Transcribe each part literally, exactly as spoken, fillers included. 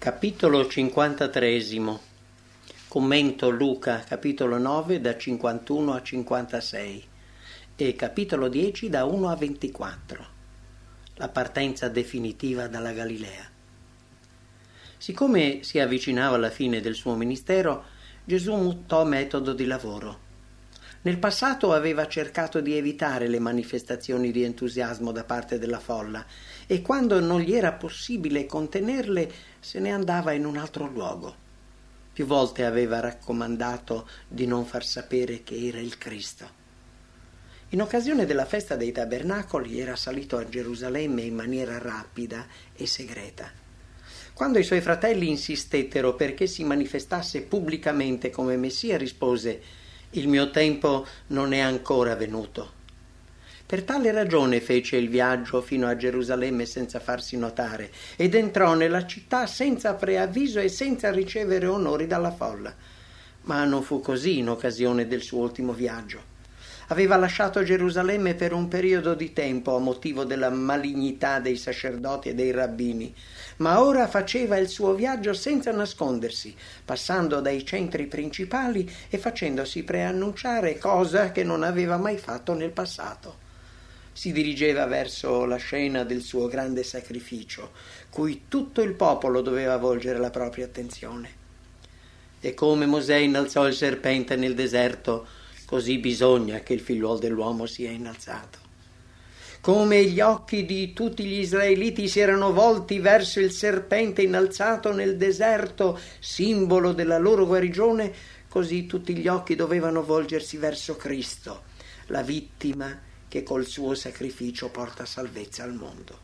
Capitolo cinquantatreesimo. Commento Luca, capitolo nove da cinquantuno a cinquantasei e capitolo dieci da uno a ventiquattro. La partenza definitiva dalla Galilea. Siccome si avvicinava alla fine del suo ministero, Gesù mutò metodo di lavoro. Nel passato aveva cercato di evitare le manifestazioni di entusiasmo da parte della folla e quando non gli era possibile contenerle se ne andava in un altro luogo. Più volte aveva raccomandato di non far sapere che era il Cristo. In occasione della festa dei Tabernacoli era salito a Gerusalemme in maniera rapida e segreta. Quando i suoi fratelli insistettero perché si manifestasse pubblicamente come Messia, rispose: «Il mio tempo non è ancora venuto». Per tale ragione fece il viaggio fino a Gerusalemme senza farsi notare ed entrò nella città senza preavviso e senza ricevere onori dalla folla. Ma non fu così in occasione del suo ultimo viaggio. Aveva lasciato Gerusalemme per un periodo di tempo a motivo della malignità dei sacerdoti e dei rabbini, ma ora faceva il suo viaggio senza nascondersi, passando dai centri principali e facendosi preannunciare, cosa che non aveva mai fatto nel passato. Si dirigeva verso la scena del suo grande sacrificio, cui tutto il popolo doveva volgere la propria attenzione. E come Mosè innalzò il serpente nel deserto, così bisogna che il figliuolo dell'uomo sia innalzato. Come gli occhi di tutti gli israeliti si erano volti verso il serpente innalzato nel deserto, simbolo della loro guarigione, così tutti gli occhi dovevano volgersi verso Cristo, la vittima che col suo sacrificio porta salvezza al mondo.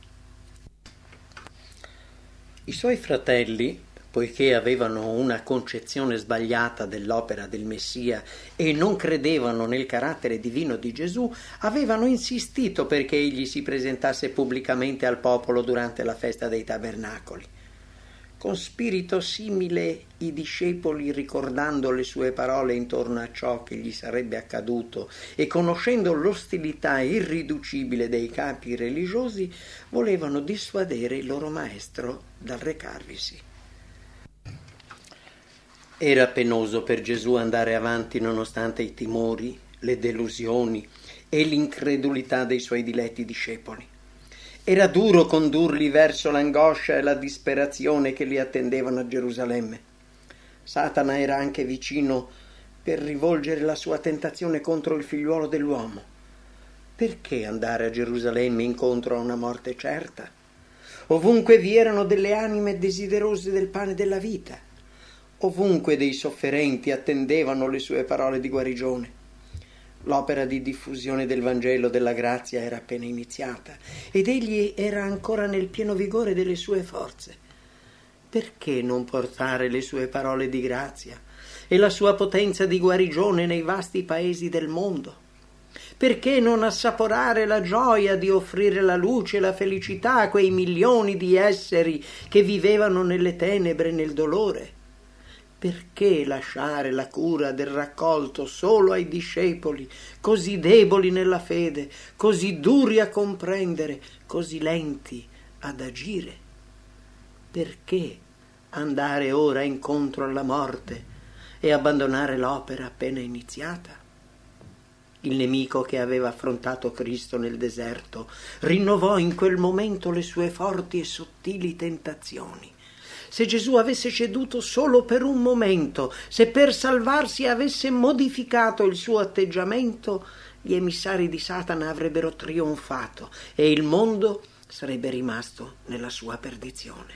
I suoi fratelli, poiché avevano una concezione sbagliata dell'opera del Messia e non credevano nel carattere divino di Gesù, avevano insistito perché egli si presentasse pubblicamente al popolo durante la festa dei Tabernacoli. Con spirito simile i discepoli, ricordando le sue parole intorno a ciò che gli sarebbe accaduto e conoscendo l'ostilità irriducibile dei capi religiosi, volevano dissuadere il loro maestro dal recarvisi. Era penoso per Gesù andare avanti nonostante i timori, le delusioni e l'incredulità dei suoi diletti discepoli. Era duro condurli verso l'angoscia e la disperazione che li attendevano a Gerusalemme. Satana era anche vicino per rivolgere la sua tentazione contro il figliuolo dell'uomo. Perché andare a Gerusalemme incontro a una morte certa? Ovunque vi erano delle anime desiderose del pane della vita. Ovunque dei sofferenti attendevano le sue parole di guarigione. L'opera di diffusione del Vangelo della grazia era appena iniziata ed egli era ancora nel pieno vigore delle sue forze. Perché non portare le sue parole di grazia e la sua potenza di guarigione nei vasti paesi del mondo? Perché non assaporare la gioia di offrire la luce e la felicità a quei milioni di esseri che vivevano nelle tenebre e nel dolore? Perché lasciare la cura del raccolto solo ai discepoli, così deboli nella fede, così duri a comprendere, così lenti ad agire? Perché andare ora incontro alla morte e abbandonare l'opera appena iniziata? Il nemico che aveva affrontato Cristo nel deserto rinnovò in quel momento le sue forti e sottili tentazioni. Se Gesù avesse ceduto solo per un momento, se per salvarsi avesse modificato il suo atteggiamento, gli emissari di Satana avrebbero trionfato e il mondo sarebbe rimasto nella sua perdizione.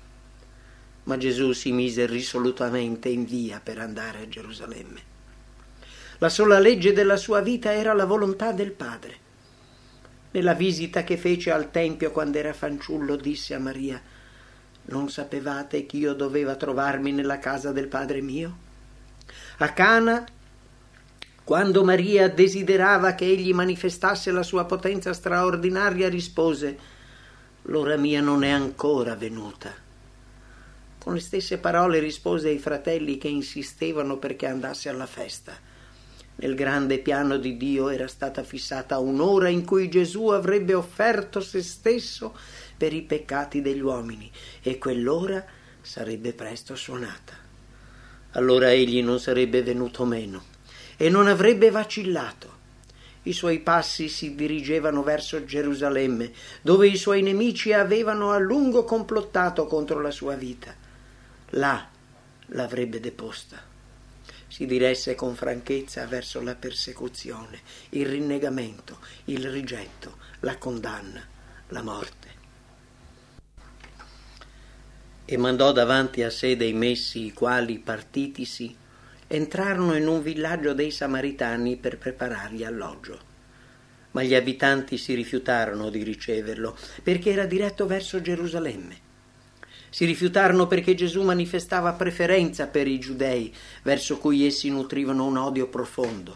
Ma Gesù si mise risolutamente in via per andare a Gerusalemme. La sola legge della sua vita era la volontà del Padre. Nella visita che fece al Tempio quando era fanciullo disse a Maria: «Non sapevate che io doveva trovarmi nella casa del Padre mio?» A Cana, quando Maria desiderava che egli manifestasse la sua potenza straordinaria, rispose: «L'ora mia non è ancora venuta». Con le stesse parole rispose ai fratelli che insistevano perché andasse alla festa. Nel grande piano di Dio era stata fissata un'ora in cui Gesù avrebbe offerto se stesso per i peccati degli uomini, e quell'ora sarebbe presto suonata. Allora egli non sarebbe venuto meno e non avrebbe vacillato. I suoi passi si dirigevano verso Gerusalemme, dove i suoi nemici avevano a lungo complottato contro la sua vita. Là l'avrebbe deposta. Si diresse con franchezza verso la persecuzione, il rinnegamento, il rigetto, la condanna, la morte. E mandò davanti a sé dei messi, i quali, partitisi, entrarono in un villaggio dei Samaritani per preparargli alloggio. Ma gli abitanti si rifiutarono di riceverlo, perché era diretto verso Gerusalemme. Si rifiutarono perché Gesù manifestava preferenza per i giudei, verso cui essi nutrivano un odio profondo.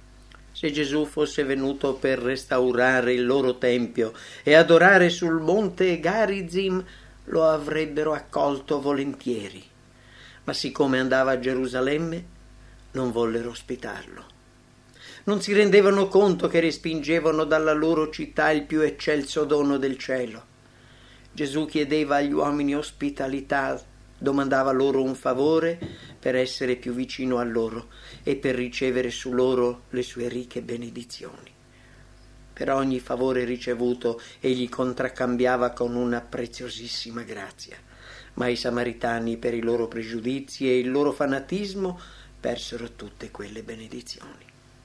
Se Gesù fosse venuto per restaurare il loro tempio e adorare sul monte Garizim, lo avrebbero accolto volentieri. Ma siccome andava a Gerusalemme, non vollero ospitarlo. Non si rendevano conto che respingevano dalla loro città il più eccelso dono del cielo. Gesù chiedeva agli uomini ospitalità, domandava loro un favore per essere più vicino a loro e per ricevere su loro le sue ricche benedizioni. Per ogni favore ricevuto egli contraccambiava con una preziosissima grazia, ma i Samaritani, per i loro pregiudizi e il loro fanatismo, persero tutte quelle benedizioni.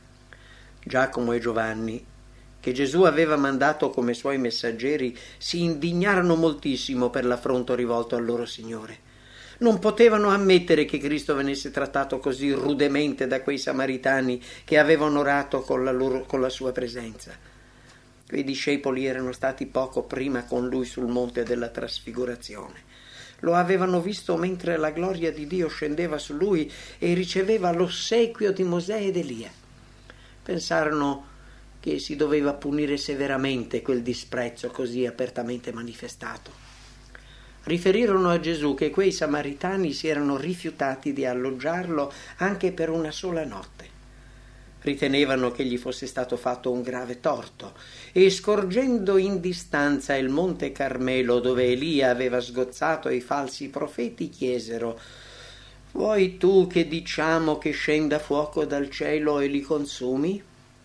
Giacomo e Giovanni, che Gesù aveva mandato come suoi messaggeri, si indignarono moltissimo per l'affronto rivolto al loro Signore. Non potevano ammettere che Cristo venisse trattato così rudemente da quei Samaritani che avevano onorato con la, loro, con la sua presenza. Quei discepoli erano stati poco prima con lui sul monte della trasfigurazione. Lo avevano visto mentre la gloria di Dio scendeva su lui e riceveva l'ossequio di Mosè ed Elia. Pensarono che si doveva punire severamente quel disprezzo così apertamente manifestato. Riferirono a Gesù che quei Samaritani si erano rifiutati di alloggiarlo anche per una sola notte. Ritenevano che gli fosse stato fatto un grave torto e, scorgendo in distanza il monte Carmelo dove Elia aveva sgozzato i falsi profeti, chiesero: «Vuoi tu che diciamo che scenda fuoco dal cielo e li consumi?»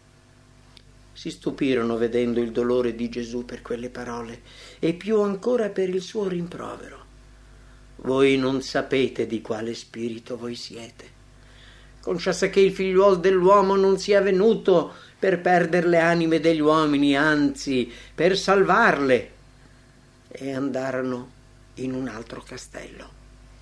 Si stupirono vedendo il dolore di Gesù per quelle parole e più ancora per il suo rimprovero. «Voi non sapete di quale spirito voi siete. Conciassa che il figliuol dell'uomo non sia venuto per perdere le anime degli uomini, anzi per salvarle». E andarono in un altro castello.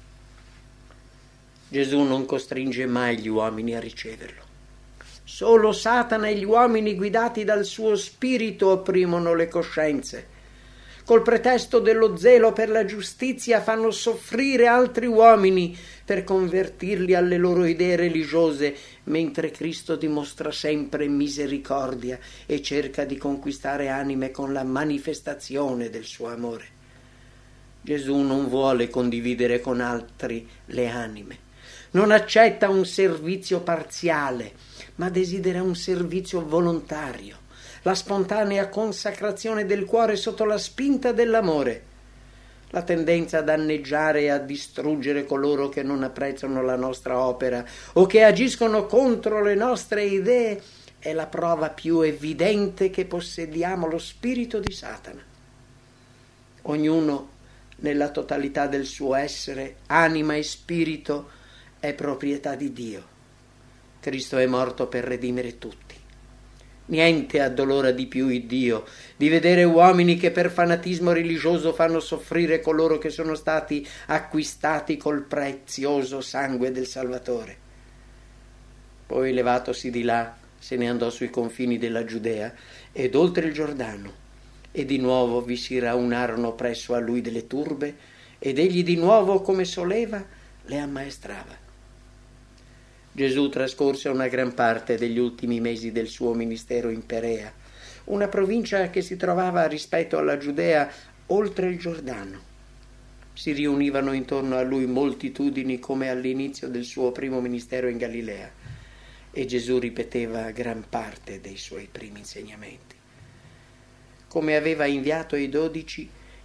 Gesù non costringe mai gli uomini a riceverlo. Solo Satana e gli uomini guidati dal suo spirito opprimono le coscienze. Col pretesto dello zelo per la giustizia fanno soffrire altri uomini per convertirli alle loro idee religiose, mentre Cristo dimostra sempre misericordia e cerca di conquistare anime con la manifestazione del suo amore. Gesù non vuole condividere con altri le anime, non accetta un servizio parziale, ma desidera un servizio volontario, la spontanea consacrazione del cuore sotto la spinta dell'amore. La tendenza a danneggiare e a distruggere coloro che non apprezzano la nostra opera o che agiscono contro le nostre idee è la prova più evidente che possediamo lo spirito di Satana. Ognuno, nella totalità del suo essere, anima e spirito, è proprietà di Dio. Cristo è morto per redimere tutti. Niente addolora di più il Dio di vedere uomini che per fanatismo religioso fanno soffrire coloro che sono stati acquistati col prezioso sangue del Salvatore. Poi, levatosi di là, se ne andò sui confini della Giudea ed oltre il Giordano, e di nuovo vi si raunarono presso a lui delle turbe, ed egli di nuovo, come soleva, le ammaestrava. Gesù trascorse una gran parte degli ultimi mesi del suo ministero in Perea, una provincia che si trovava rispetto alla Giudea oltre il Giordano. Si riunivano intorno a lui moltitudini come all'inizio del suo primo ministero in Galilea, e Gesù ripeteva gran parte dei suoi primi insegnamenti. Come aveva inviato i dodici,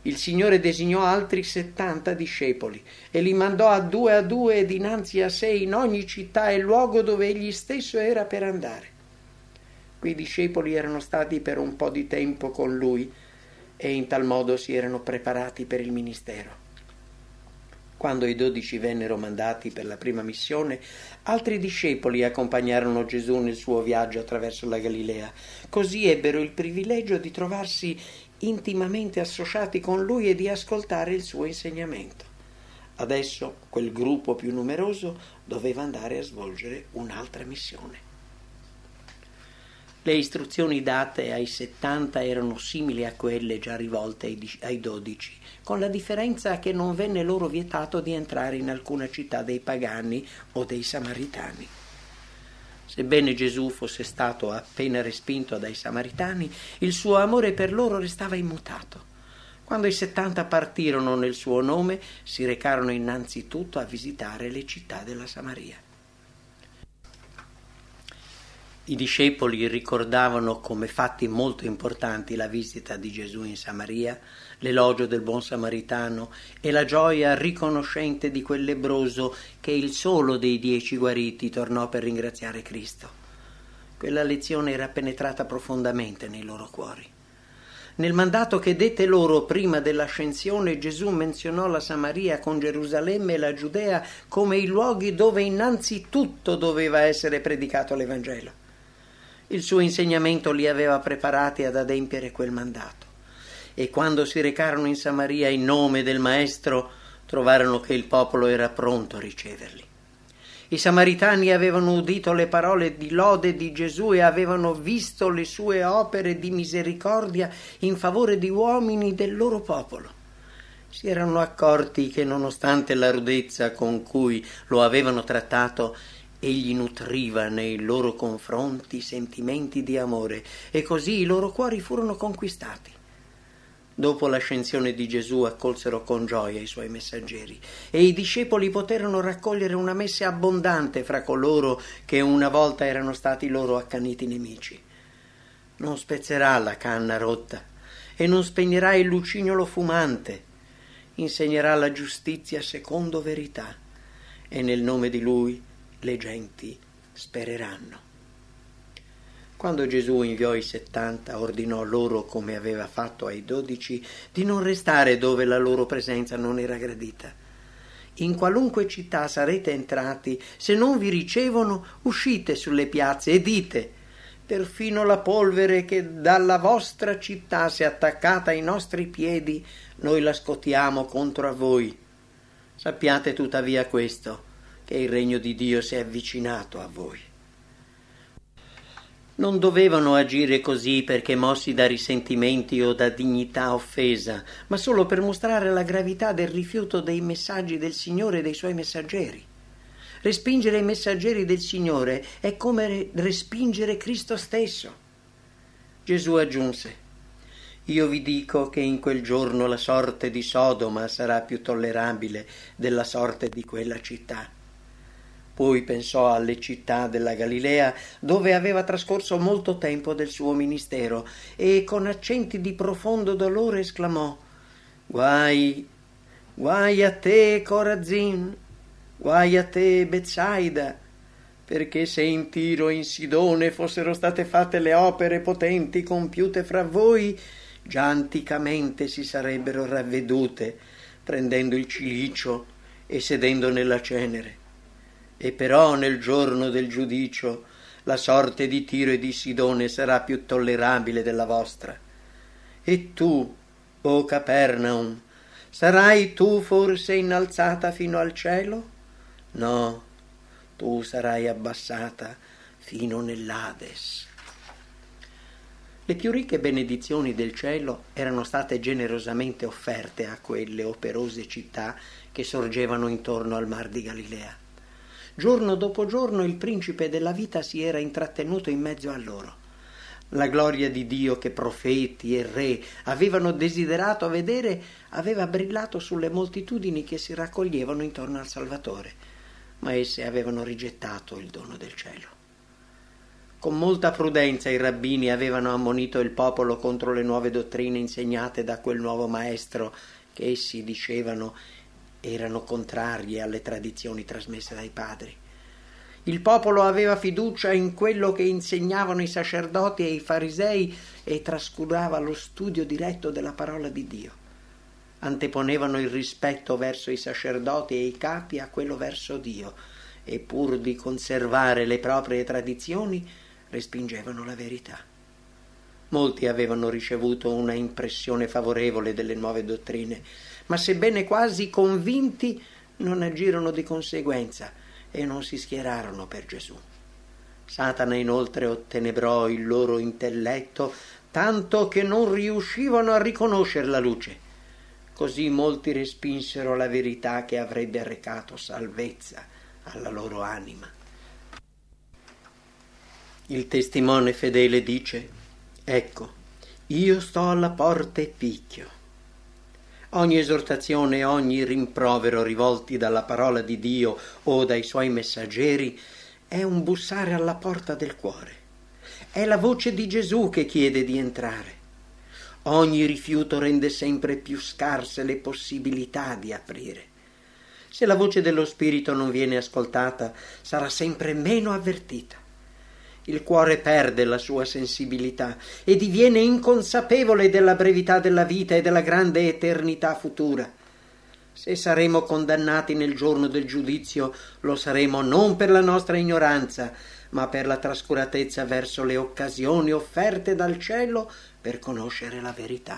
Il Signore designò altri settanta discepoli e li mandò a due a due dinanzi a sé in ogni città e luogo dove egli stesso era per andare. Quei discepoli erano stati per un po' di tempo con lui e in tal modo si erano preparati per il ministero. Quando i dodici vennero mandati per la prima missione, altri discepoli accompagnarono Gesù nel suo viaggio attraverso la Galilea. Così ebbero il privilegio di trovarsi intimamente associati con lui e di ascoltare il suo insegnamento. Adesso quel gruppo più numeroso doveva andare a svolgere un'altra missione. Le istruzioni date ai settanta erano simili a quelle già rivolte ai, ai dodici, con la differenza che non venne loro vietato di entrare in alcuna città dei pagani o dei samaritani. Sebbene Gesù fosse stato appena respinto dai samaritani, il suo amore per loro restava immutato. Quando i settanta partirono nel suo nome, si recarono innanzitutto a visitare le città della Samaria. I discepoli ricordavano come fatti molto importanti la visita di Gesù in Samaria, l'elogio del buon samaritano e la gioia riconoscente di quel lebbroso che il solo dei dieci guariti tornò per ringraziare Cristo. Quella lezione era penetrata profondamente nei loro cuori. Nel mandato che dette loro prima dell'ascensione, Gesù menzionò la Samaria con Gerusalemme e la Giudea come i luoghi dove innanzitutto doveva essere predicato l'Evangelo. Il suo insegnamento li aveva preparati ad adempiere quel mandato. E quando si recarono in Samaria in nome del Maestro, trovarono che il popolo era pronto a riceverli. I samaritani avevano udito le parole di lode di Gesù e avevano visto le sue opere di misericordia in favore di uomini del loro popolo. Si erano accorti che nonostante la rudezza con cui lo avevano trattato, egli nutriva nei loro confronti sentimenti di amore e così i loro cuori furono conquistati. Dopo l'ascensione di Gesù accolsero con gioia i suoi messaggeri e i discepoli poterono raccogliere una messe abbondante fra coloro che una volta erano stati loro accaniti nemici. Non spezzerà la canna rotta e non spegnerà il lucignolo fumante, insegnerà la giustizia secondo verità e nel nome di lui le genti spereranno. Quando Gesù inviò i settanta, ordinò loro, come aveva fatto ai dodici, di non restare dove la loro presenza non era gradita. In qualunque città sarete entrati, se non vi ricevono, uscite sulle piazze e dite: perfino la polvere che dalla vostra città si è attaccata ai nostri piedi, noi la scotiamo contro a voi. Sappiate tuttavia questo, che il regno di Dio si è avvicinato a voi. Non dovevano agire così perché mossi da risentimenti o da dignità offesa, ma solo per mostrare la gravità del rifiuto dei messaggi del Signore e dei suoi messaggeri. Respingere i messaggeri del Signore è come respingere Cristo stesso. Gesù aggiunse: io vi dico che in quel giorno la sorte di Sodoma sarà più tollerabile della sorte di quella città. Poi pensò alle città della Galilea dove aveva trascorso molto tempo del suo ministero e con accenti di profondo dolore esclamò: guai, guai a te Corazin, guai a te Betsaida, perché se in Tiro e in Sidone fossero state fatte le opere potenti compiute fra voi, già anticamente si sarebbero ravvedute, prendendo il cilicio e sedendo nella cenere. E però nel giorno del giudicio la sorte di Tiro e di Sidone sarà più tollerabile della vostra. E tu, o Capernaum, sarai tu forse innalzata fino al cielo? No, tu sarai abbassata fino nell'Ades. Le più ricche benedizioni del cielo erano state generosamente offerte a quelle operose città che sorgevano intorno al mar di Galilea. Giorno dopo giorno il principe della vita si era intrattenuto in mezzo a loro. La gloria di Dio che profeti e re avevano desiderato vedere aveva brillato sulle moltitudini che si raccoglievano intorno al Salvatore, ma esse avevano rigettato il dono del cielo. Con molta prudenza i rabbini avevano ammonito il popolo contro le nuove dottrine insegnate da quel nuovo maestro che essi dicevano erano contrarie alle tradizioni trasmesse dai padri. Il popolo aveva fiducia in quello che insegnavano i sacerdoti e i farisei e trascurava lo studio diretto della parola di Dio. Anteponevano il rispetto verso i sacerdoti e i capi a quello verso Dio e pur di conservare le proprie tradizioni respingevano la verità. Molti avevano ricevuto una impressione favorevole delle nuove dottrine, ma sebbene quasi convinti non agirono di conseguenza e non si schierarono per Gesù. Satana inoltre ottenebrò il loro intelletto tanto che non riuscivano a riconoscere la luce. Così molti respinsero la verità che avrebbe recato salvezza alla loro anima. Il testimone fedele dice: ecco, io sto alla porta e picchio. Ogni esortazione e ogni rimprovero rivolti dalla parola di Dio o dai suoi messaggeri è un bussare alla porta del cuore. È la voce di Gesù che chiede di entrare. Ogni rifiuto rende sempre più scarse le possibilità di aprire. Se la voce dello Spirito non viene ascoltata, sarà sempre meno avvertita. Il cuore perde la sua sensibilità e diviene inconsapevole della brevità della vita e della grande eternità futura. Se saremo condannati nel giorno del giudizio, lo saremo non per la nostra ignoranza, ma per la trascuratezza verso le occasioni offerte dal cielo per conoscere la verità.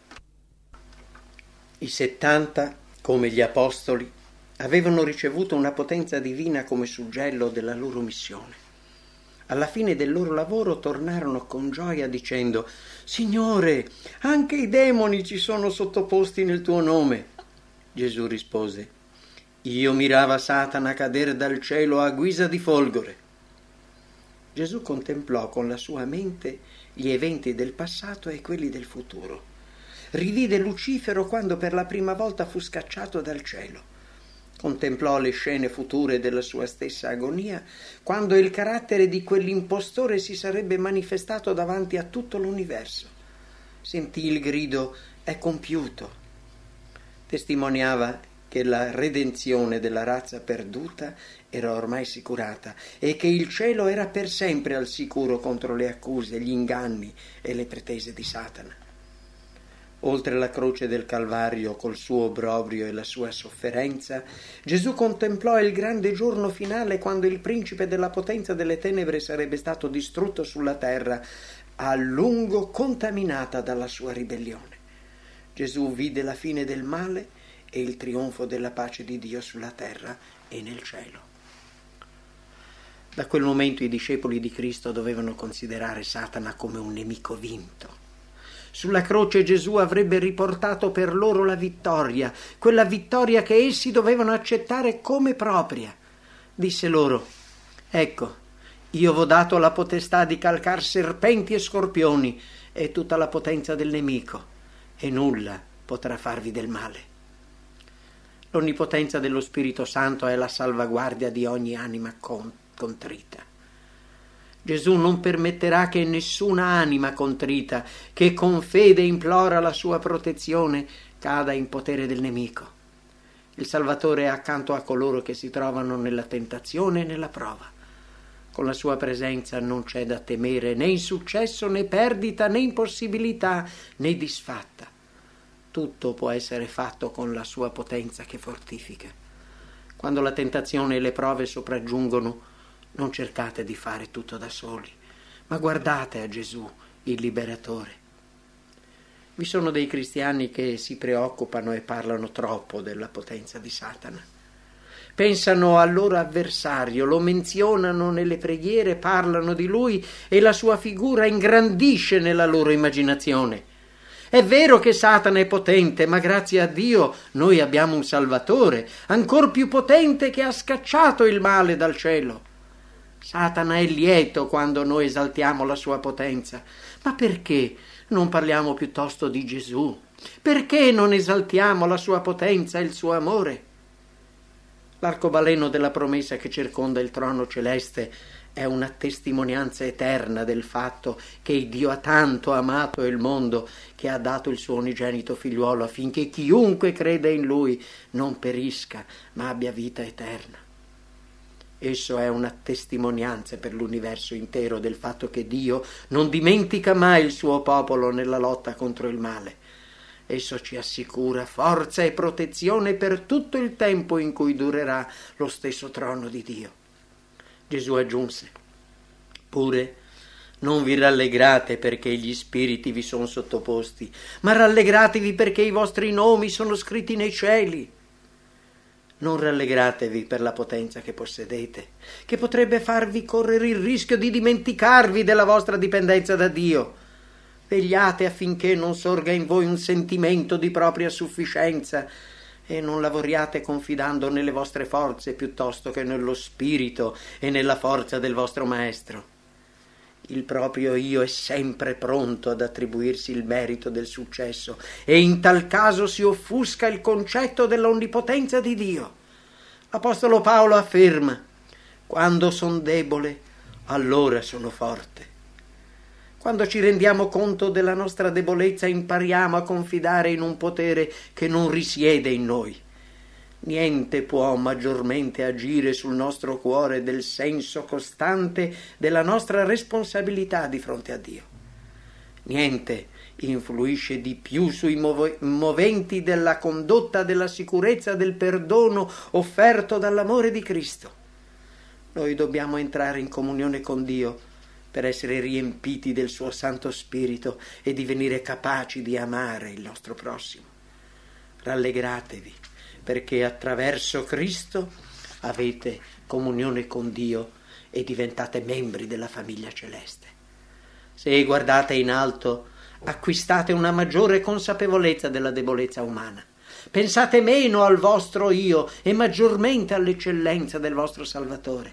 I settanta, come gli apostoli, avevano ricevuto una potenza divina come suggello della loro missione. Alla fine del loro lavoro tornarono con gioia dicendo: Signore, anche i demoni ci sono sottoposti nel tuo nome. Gesù rispose: Io mirava Satana cadere dal cielo a guisa di folgore. Gesù contemplò con la sua mente gli eventi del passato e quelli del futuro. Rivide Lucifero quando per la prima volta fu scacciato dal cielo. Contemplò le scene future della sua stessa agonia, quando il carattere di quell'impostore si sarebbe manifestato davanti a tutto l'universo. Sentì il grido: è compiuto. Testimoniava che la redenzione della razza perduta era ormai assicurata e che il cielo era per sempre al sicuro contro le accuse, gli inganni e le pretese di Satana. Oltre la croce del Calvario, col suo obbrobrio e la sua sofferenza, Gesù contemplò il grande giorno finale quando il principe della potenza delle tenebre sarebbe stato distrutto sulla terra, a lungo contaminata dalla sua ribellione. Gesù vide la fine del male e il trionfo della pace di Dio sulla terra e nel cielo. Da quel momento i discepoli di Cristo dovevano considerare Satana come un nemico vinto. Sulla croce Gesù avrebbe riportato per loro la vittoria, quella vittoria che essi dovevano accettare come propria. Disse loro: ecco, io v'ho dato la potestà di calcar serpenti e scorpioni e tutta la potenza del nemico, e nulla potrà farvi del male. L'onnipotenza dello Spirito Santo è la salvaguardia di ogni anima contrita. Gesù non permetterà che nessuna anima contrita, che con fede implora la sua protezione, cada in potere del nemico. Il Salvatore è accanto a coloro che si trovano nella tentazione e nella prova. Con la sua presenza non c'è da temere né insuccesso, né perdita, né impossibilità, né disfatta. Tutto può essere fatto con la sua potenza che fortifica. Quando la tentazione e le prove sopraggiungono, non cercate di fare tutto da soli, ma guardate a Gesù, il Liberatore. Vi sono dei cristiani che si preoccupano e parlano troppo della potenza di Satana. Pensano al loro avversario, lo menzionano nelle preghiere, parlano di lui e la sua figura ingrandisce nella loro immaginazione. È vero che Satana è potente, ma grazie a Dio noi abbiamo un Salvatore, ancor più potente, che ha scacciato il male dal cielo. Satana è lieto quando noi esaltiamo la sua potenza, ma perché non parliamo piuttosto di Gesù? Perché non esaltiamo la sua potenza e il suo amore? L'arcobaleno della promessa che circonda il trono celeste è una testimonianza eterna del fatto che Dio ha tanto amato il mondo che ha dato il suo unigenito figliuolo affinché chiunque crede in Lui non perisca ma abbia vita eterna. Esso è una testimonianza per l'universo intero del fatto che Dio non dimentica mai il suo popolo nella lotta contro il male. Esso ci assicura forza e protezione per tutto il tempo in cui durerà lo stesso trono di Dio. Gesù aggiunse: pure non vi rallegrate perché gli spiriti vi sono sottoposti, ma rallegratevi perché i vostri nomi sono scritti nei cieli. Non rallegratevi per la potenza che possedete, che potrebbe farvi correre il rischio di dimenticarvi della vostra dipendenza da Dio. Vegliate affinché non sorga in voi un sentimento di propria sufficienza e non lavoriate confidando nelle vostre forze piuttosto che nello spirito e nella forza del vostro Maestro. Il proprio io è sempre pronto ad attribuirsi il merito del successo e in tal caso si offusca il concetto dell'onnipotenza di Dio. L'Apostolo Paolo afferma: quando son debole, allora sono forte. Quando ci rendiamo conto della nostra debolezza, impariamo a confidare in un potere che non risiede in noi. Niente può maggiormente agire sul nostro cuore del senso costante della nostra responsabilità di fronte a Dio. Niente influisce di più sui moventi della condotta della sicurezza del perdono offerto dall'amore di Cristo. Noi dobbiamo entrare in comunione con Dio per essere riempiti del suo Santo Spirito e divenire capaci di amare il nostro prossimo. Rallegratevi, perché attraverso Cristo avete comunione con Dio e diventate membri della famiglia celeste. Se guardate in alto, acquistate una maggiore consapevolezza della debolezza umana. Pensate meno al vostro io e maggiormente all'eccellenza del vostro Salvatore.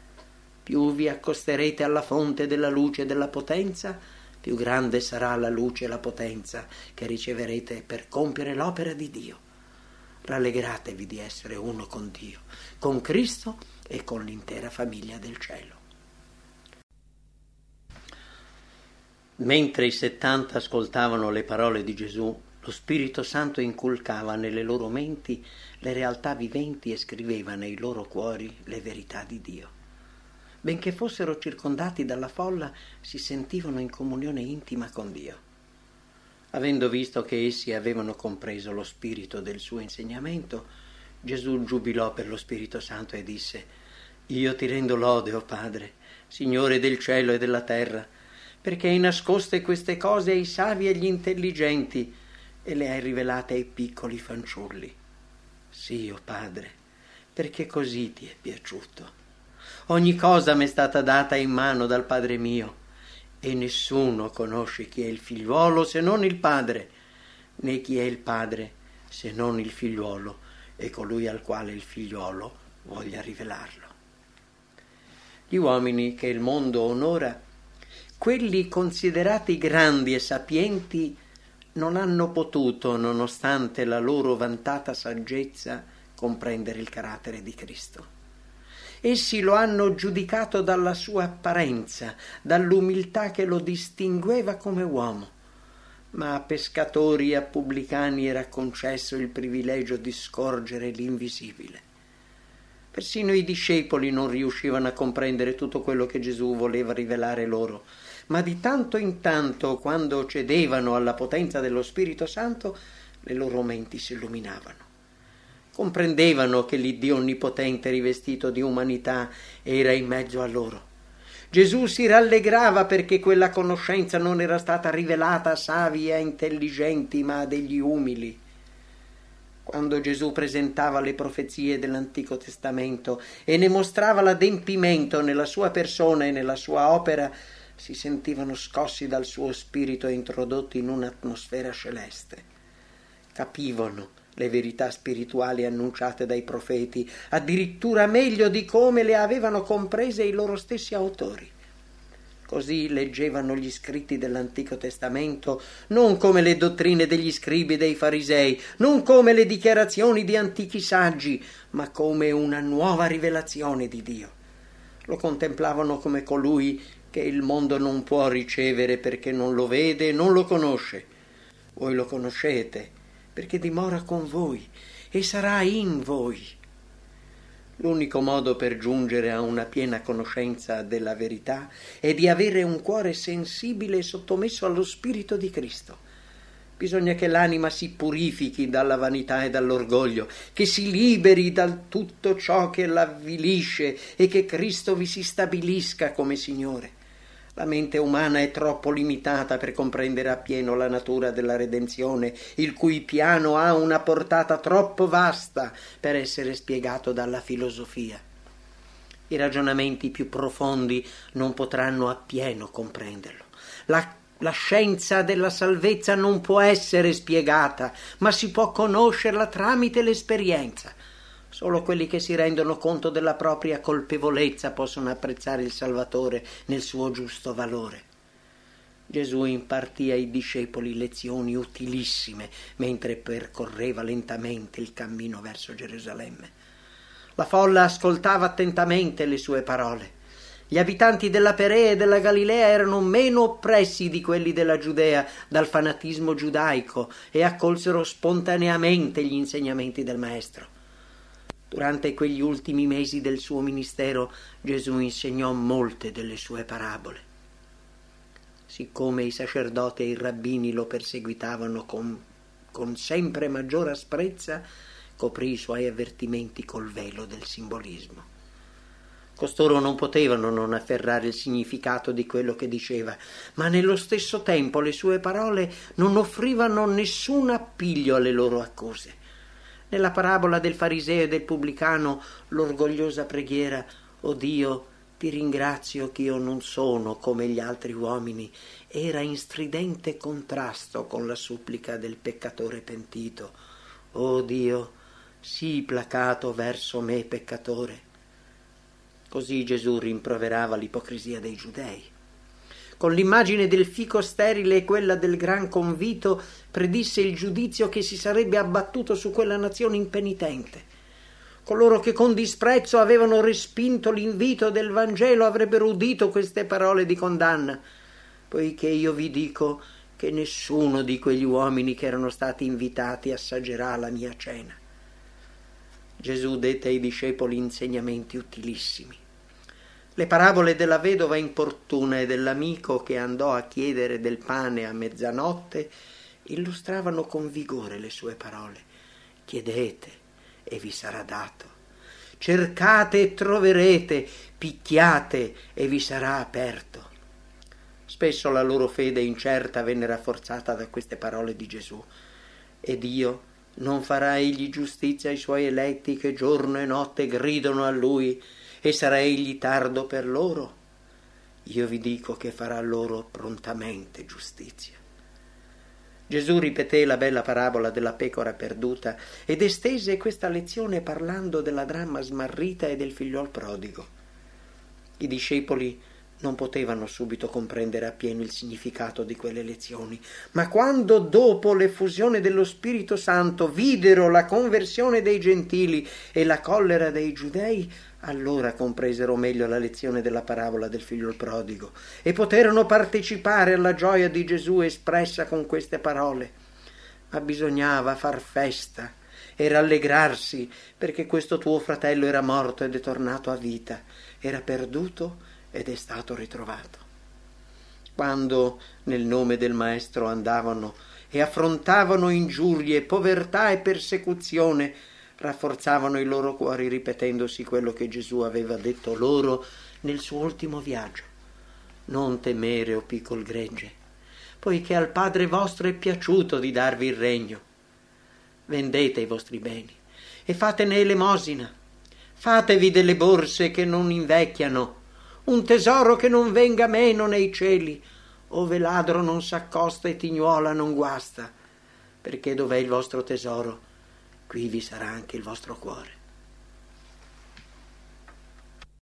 Più vi accosterete alla fonte della luce e della potenza, più grande sarà la luce e la potenza che riceverete per compiere l'opera di Dio. Rallegratevi di essere uno con Dio, con Cristo e con l'intera famiglia del cielo. Mentre i settanta ascoltavano le parole di Gesù, lo Spirito Santo inculcava nelle loro menti le realtà viventi e scriveva nei loro cuori le verità di Dio. Benché fossero circondati dalla folla, si sentivano in comunione intima con Dio. Avendo visto che essi avevano compreso lo spirito del suo insegnamento, Gesù giubilò per lo Spirito Santo e disse: Io ti rendo lode, o Padre, Signore del cielo e della terra, perché hai nascoste queste cose ai savi e agli intelligenti e le hai rivelate ai piccoli fanciulli. Sì, o Padre, perché così ti è piaciuto. Ogni cosa mi è stata data in mano dal Padre mio, e nessuno conosce chi è il figliuolo se non il Padre, né chi è il Padre se non il figliuolo e colui al quale il figliuolo voglia rivelarlo. Gli uomini che il mondo onora, quelli considerati grandi e sapienti, non hanno potuto, nonostante la loro vantata saggezza, comprendere il carattere di Cristo. Essi lo hanno giudicato dalla sua apparenza, dall'umiltà che lo distingueva come uomo, ma a pescatori e a pubblicani era concesso il privilegio di scorgere l'invisibile. Persino i discepoli non riuscivano a comprendere tutto quello che Gesù voleva rivelare loro, ma di tanto in tanto, quando cedevano alla potenza dello Spirito Santo, le loro menti si illuminavano. Comprendevano che l'Iddio onnipotente rivestito di umanità era in mezzo a loro. Gesù si rallegrava perché quella conoscenza non era stata rivelata a savi e a intelligenti, ma a degli umili. Quando Gesù presentava le profezie dell'Antico Testamento e ne mostrava l'adempimento nella sua persona e nella sua opera, si sentivano scossi dal suo spirito e introdotti in un'atmosfera celeste. Capivano le verità spirituali annunciate dai profeti, addirittura meglio di come le avevano comprese i loro stessi autori. Così leggevano gli scritti dell'Antico Testamento, non come le dottrine degli scribi e dei farisei, non come le dichiarazioni di antichi saggi, ma come una nuova rivelazione di Dio. Lo contemplavano come colui che il mondo non può ricevere perché non lo vede e non lo conosce. Voi lo conoscete perché dimora con voi e sarà in voi. L'unico modo per giungere a una piena conoscenza della verità è di avere un cuore sensibile e sottomesso allo Spirito di Cristo. Bisogna che l'anima si purifichi dalla vanità e dall'orgoglio, che si liberi da tutto ciò che l'avvilisce e che Cristo vi si stabilisca come Signore. La mente umana è troppo limitata per comprendere appieno la natura della redenzione, il cui piano ha una portata troppo vasta per essere spiegato dalla filosofia. I ragionamenti più profondi non potranno appieno comprenderlo. La, la scienza della salvezza non può essere spiegata, ma si può conoscerla tramite l'esperienza. Solo quelli che si rendono conto della propria colpevolezza possono apprezzare il Salvatore nel suo giusto valore. Gesù impartì ai discepoli lezioni utilissime mentre percorreva lentamente il cammino verso Gerusalemme. La folla ascoltava attentamente le sue parole. Gli abitanti della Perea e della Galilea erano meno oppressi di quelli della Giudea dal fanatismo giudaico e accolsero spontaneamente gli insegnamenti del Maestro. Durante quegli ultimi mesi del suo ministero Gesù insegnò molte delle sue parabole. Siccome i sacerdoti e i rabbini lo perseguitavano con, con sempre maggior asprezza, coprì i suoi avvertimenti col velo del simbolismo. Costoro non potevano non afferrare il significato di quello che diceva, ma nello stesso tempo le sue parole non offrivano nessun appiglio alle loro accuse. Nella parabola del fariseo e del pubblicano, l'orgogliosa preghiera: «O Dio, ti ringrazio che io non sono come gli altri uomini», era in stridente contrasto con la supplica del peccatore pentito: «O Dio, sii placato verso me peccatore». Così Gesù rimproverava l'ipocrisia dei giudei. Con l'immagine del fico sterile e quella del gran convito predisse il giudizio che si sarebbe abbattuto su quella nazione impenitente. Coloro che con disprezzo avevano respinto l'invito del Vangelo avrebbero udito queste parole di condanna: «Poiché io vi dico che nessuno di quegli uomini che erano stati invitati assaggerà la mia cena». Gesù dette ai discepoli insegnamenti utilissimi. Le parabole della vedova importuna e dell'amico che andò a chiedere del pane a mezzanotte illustravano con vigore le sue parole: «Chiedete e vi sarà dato, cercate e troverete, picchiate e vi sarà aperto». Spesso la loro fede incerta venne rafforzata da queste parole di Gesù: «Ed io non farà egli giustizia ai suoi eletti che giorno e notte gridano a lui, e sarà egli tardo per loro? Io vi dico che farà loro prontamente giustizia». Gesù ripeté la bella parabola della pecora perduta ed estese questa lezione parlando della dramma smarrita e del figliol prodigo. I discepoli non potevano subito comprendere appieno il significato di quelle lezioni, ma quando dopo l'effusione dello Spirito Santo videro la conversione dei gentili e la collera dei giudei, allora compresero meglio la lezione della parabola del figlio prodigo e poterono partecipare alla gioia di Gesù espressa con queste parole. Ma bisognava far festa e rallegrarsi, perché questo tuo fratello era morto ed è tornato a vita, era perduto ed è stato ritrovato. Quando nel nome del Maestro andavano e affrontavano ingiurie, povertà e persecuzione, rafforzavano i loro cuori ripetendosi quello che Gesù aveva detto loro nel suo ultimo viaggio: «Non temere, o piccol gregge, poiché al Padre vostro è piaciuto di darvi il regno. Vendete i vostri beni e fatene elemosina, fatevi delle borse che non invecchiano, un tesoro che non venga meno nei cieli, ove ladro non s'accosta e tignuola non guasta, perché dov'è il vostro tesoro, qui vi sarà anche il vostro cuore».